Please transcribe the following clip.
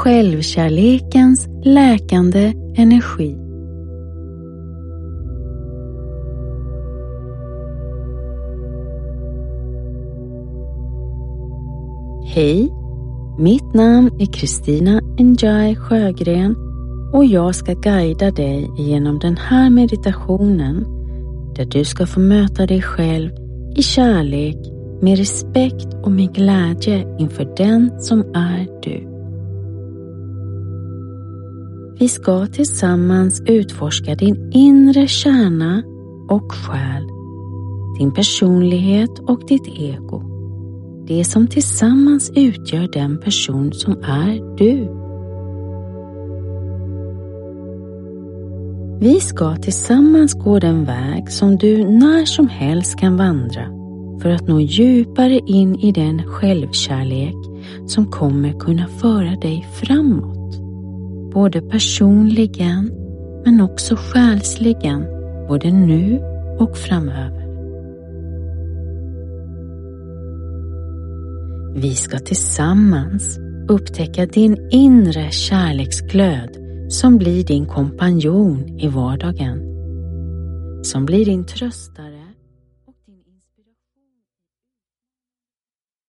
självkärlekens läkande energi. Hej, mitt namn är Kristina Njai Sjögren och jag ska guida dig genom den här meditationen där du ska få möta dig själv i kärlek, med respekt och med glädje inför den som är du. Vi ska tillsammans utforska din inre kärna och själ, din personlighet och ditt ego. Det som tillsammans utgör den person som är du. Vi ska tillsammans gå den väg som du när som helst kan vandra för att nå djupare in i den självkärlek som kommer kunna föra dig framåt. Både personligen men också själsligen, både nu och framöver. Vi ska tillsammans upptäcka din inre kärleksglöd som blir din kompanjon i vardagen. Som blir din tröstare